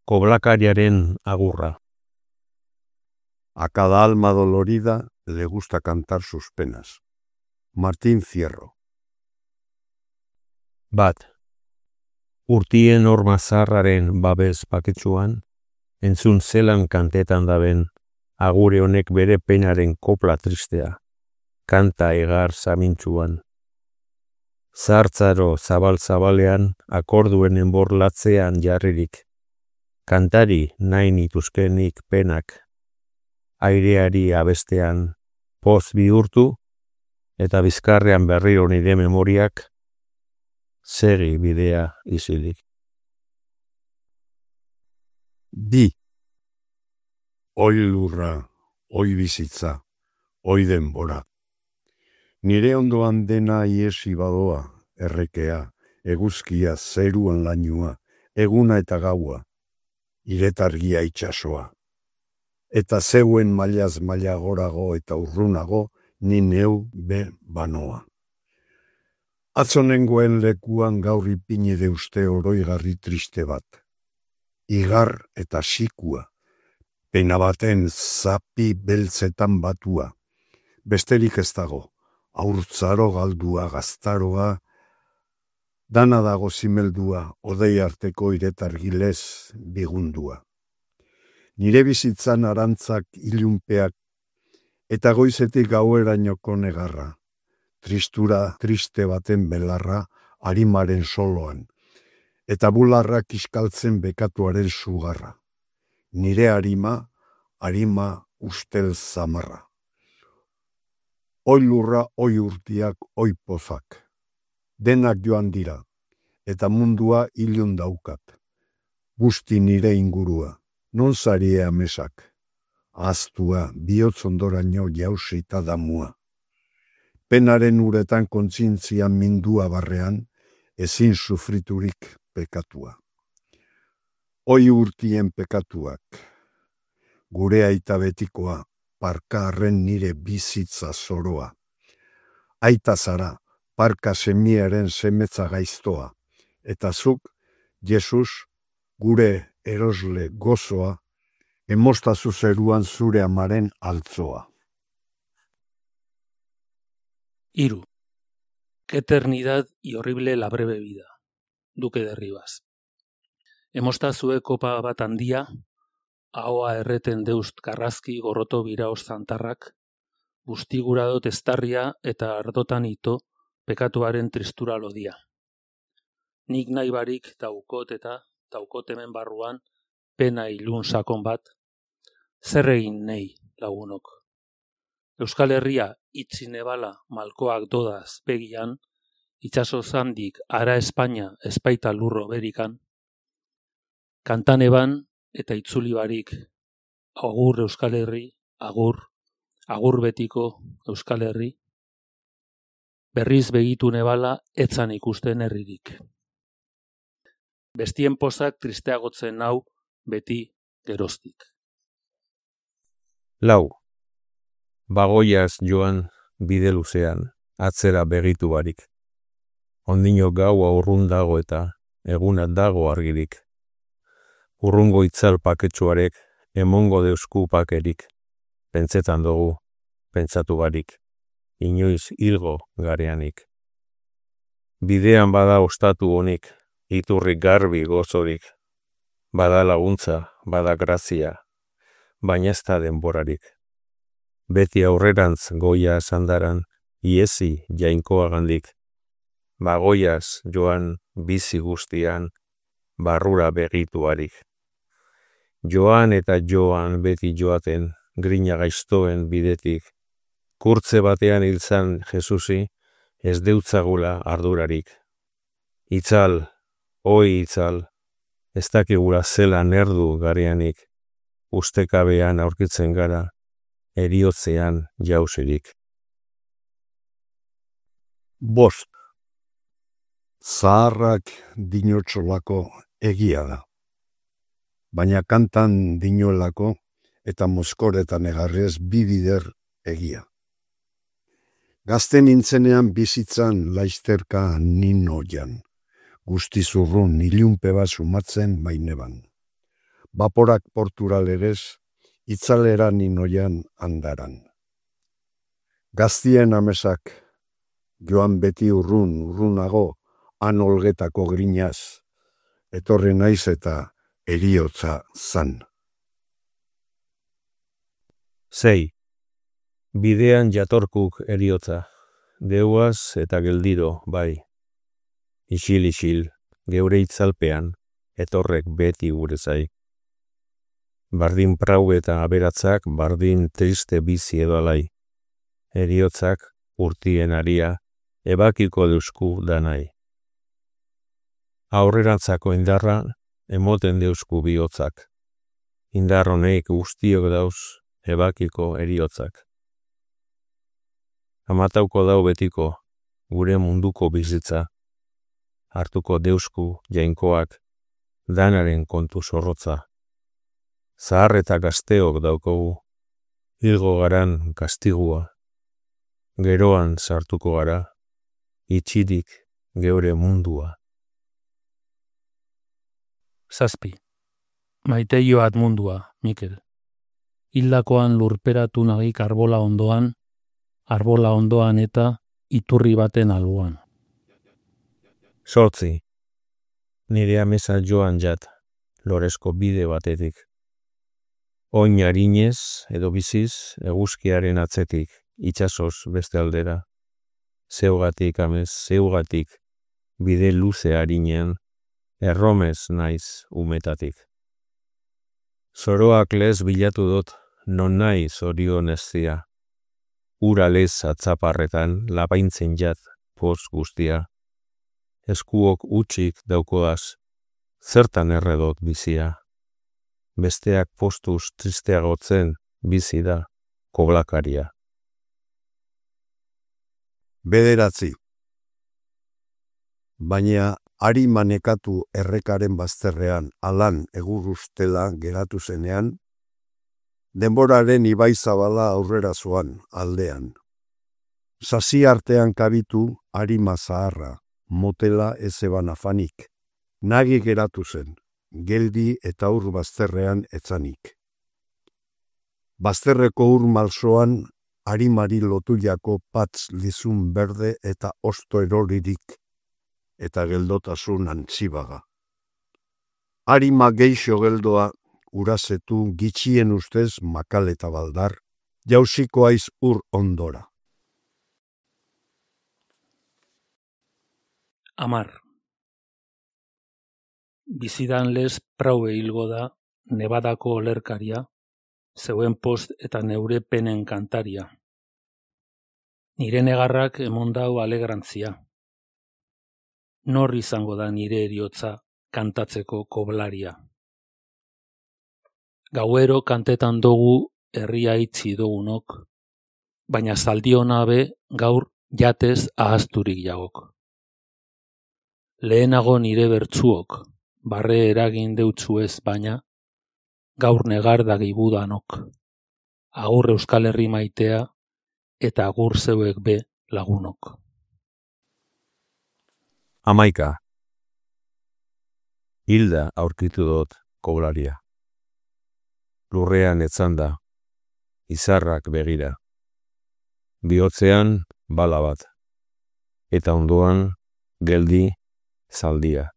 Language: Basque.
Koblakariaren agurra. A cada alma dolorida le gusta cantar sus penas. Martín Fierro. Bat. Urtien horma zaharraren babes paketsuan, entzun zelan kantetan daben, agure honek bere penaren kopla tristea, kanta egar zamintzuan. Zartzaro zabal-zabalean, akorduen enbor latzean jarririk, kantari nahi nituzkenik penak, aireari abestean poz bihurtu, eta bizkarrean berriro nire memoriak, segi bidea izilik. Bi. Oi lurra, oi bizitza, oi denbora. Nire ondoan dena iesi badoa, errekea, eguzkia, zeruan lainua, eguna eta gaua, iretargia itsasoa. Eta zeuen mailaz maila gorago eta urrunago, ni neu be banoa. Atzonengoen lekuan gaur ipini deuste oroigarri triste bat. Igar eta sikua, pena baten zapi beltzetan batua. Besterik ez dago, haurtzaro galdua gaztaroa, dana dago zimeldua, odei arteko iretargilez bigundua. Nire bizitzan arantzak ilunpeak, eta goizetik gauerainoko negarra. Tristura triste baten belarra, arimaren soloan, eta bularrak iskaltzen bekatuaren sugarra. Nire arima ustel zamarra. Oi lurra, oi urtiak, oi pozak. Denak joan dira, eta mundua ilun daukat. Busti nire ingurua, non zarie amesak. Ahaztua, bihotz ondoraino jausita damua. Penaren uretan kontzientzian mindua barrean, ezin sufriturik pekatua. Oi urtien pekatuak, gure aita betikoa, parka arren nire bizitza zoroa. Aita zara, parka semiaren semetza gaiztoa, eta zuk, Jesus, gure erosle gozoa, emostazu zeruan zure amaren altzoa. Hiru. Qué eternidad y horrible la breve vida. Duque de Rivas. Emostazue kopa bat handia, ahoa erreten deust karrazki gorroto biraos zantarrak, bustigurado testarria eta ardotan ito pekatuaren tristura lodia. Nik nahi barik daukot eta daukot hemen barruan pena ilun sakon bat, zer egin nei lagunok. Euskal Herria itzi nebala malkoak dodaz begian, itxaso zandik ara Espainia espaita lurro berikan, kantan eban eta itzuli barik, agur Euskal Herri, agur betiko Euskal Herri, berriz begitu nebala etzan ikusten herririk. Bestien pozak tristeagotzen nau beti geroztik. Lau. Bagoiaz joan bide luzean, atzera begitu barik. Ondino gaua urrun dago eta eguna dago argirik. Urrungo itzal paketsuarek, emongo deusku pakerik. Pentsetan dugu, pentsatu barik. Inoiz hilgo gareanik. Bidean bada ostatu honik, iturri garbi gozorik. Bada laguntza, bada grazia, baina ez da denborarik. Beti aurrerantz goia sandaran, iesi jainkoagandik. Bagoiaz joan bizi guztian, barrura begituarik. Joan eta joan beti joaten, grina gaiztoen bidetik. Kurtze batean hiltzan Jesusi, ez deutzagula ardurarik. Itzal, oi itzal, ez dakigula zelan erdu gareanik, ustekabean aurkitzen gara, eriotzean jausirik. Bost. Zaharrak dinotxolako egia da. Baina kantan dinoelako eta mozkoretan egarrez bibider egia. Gazte nintzenean bizitzan laizterka ninoian, guztizurrun ilunpe bat sumatzen baineban. baporak portura legez, itzalera ninoian andaran. Gaztien amesak, joan beti urrunago, han olgetako grinaz, etorri naiz eta eriotza zan. 6. Bidean jatorkuk eriotza, deuaz eta geldiro, bai. Isil, geure itzalpean, etorrek beti gure zai. Bardin prau eta aberatzak, bardin triste bizi edo alai. Eriotzak, urtien aria, ebakiko deusku danai. Aurrerantzako indarra, emoten deusku bihotzak. Indar honeik guztiok dauz, ebakiko eriotzak. Amatauko dau betiko, gure munduko bizitza. Hartuko deusku jainkoak, danaren kontu zorrotza. Zahar eta gazteok daukogu, hilgo garan kastigua. Geroan sartuko gara, itxirik geure mundua. 7. Maite joat mundua, Mikel. Hildakoan lurperatu nagik arbola ondoan eta iturri baten alboan. 8. Nire amesa joan jat, loresko bide batetik. Oin harinez edo biziz, eguzkiaren atzetik, itsasoz beste aldera. Zeugatik amez, zeugatik, bide luze harinean, erromez naiz umetatik. Zoroak lez bilatu dut, non nahi zorion eztia. Ura lez atzaparretan, lapaintzen jat, poz guztia. Eskuok utxik daukoaz, zertan erredot bizia. Besteak postuz tristeagotzen bizi da, koblakaria. 9. Baina ari manekatu errekaren bazterrean alan egurustela geratu zenean, denboraren ibai zabala aurrera zoan aldean. Sasi artean kabitu arima zaharra, motela ezeban afanik. Nagi geratu zen, geldi eta ur bazterrean etzanik. Bazterreko ur malsoan arimari lotuiako patz lizun berde eta osto eroririk eta geldotasun antzibaga. Arima geixo geldoa urazetu gitxien ustez makal eta baldar, jausiko aiz ur ondora. 10. Bizidan lez praue hilgo da, Nevadako olerkaria, zeuen post eta neure penen kantaria. Nire negarrak emondau alegrantzia. Nor izango da nire eriotza kantatzeko koblaria. Gauero kantetan dugu herria itzi dugunok, baina zaldiona be gaur jatez ahazturik jagok. Lehenago nire bertzuok, barre eragin deutzu ez baina, gaur negar dagibudanok. Agur Euskal Herri maitea eta agur zeuek be lagunok. 11. Hilda aurkitu dut koblaria. Lurrean etzanda, izarrak begira. Bihotzean bala bat, eta ondoan geldi zaldia.